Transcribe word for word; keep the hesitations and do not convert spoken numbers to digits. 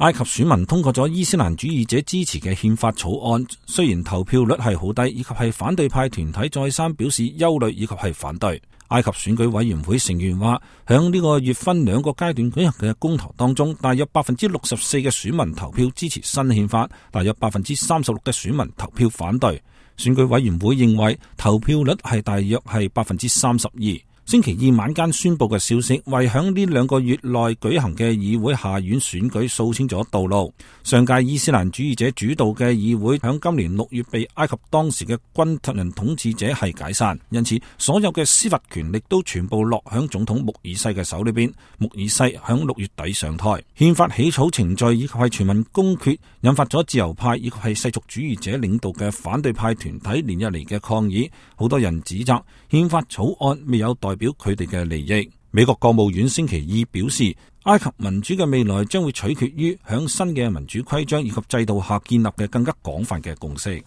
埃及選民通過咗伊斯蘭主義者支持嘅憲法草案，雖然投票率係好低，以及係反對派團體再三表示憂慮以及係反對。埃及選舉委員會成員話，響呢個月分兩個階段舉行嘅公投當中，大約百分之六十四嘅選民投票支持新憲法，大約百分之三十六嘅選民投票反對。選舉委員會認為投票率係大約係百分之三十二。星期二晚間宣布嘅消息，為響呢兩個月內舉行嘅議會下院選舉掃清咗道路。上屆伊斯蘭主義者主導嘅議會響今年六月被埃及當時嘅軍人統治者係解散，因此所有嘅司法權力都全部落響總統穆爾西嘅手裏邊。穆爾西響六月底上台，憲法起草程序以及係全民公決，引發咗自由派以及係世俗主義者領導嘅反對派團體連日嚟嘅抗議。好多人指責憲法草案未有代表佢哋嘅利益。美國國務院星期二表示，埃及民主嘅未來將會取決於響新嘅民主規章以及制度下建立嘅更加廣泛嘅共識。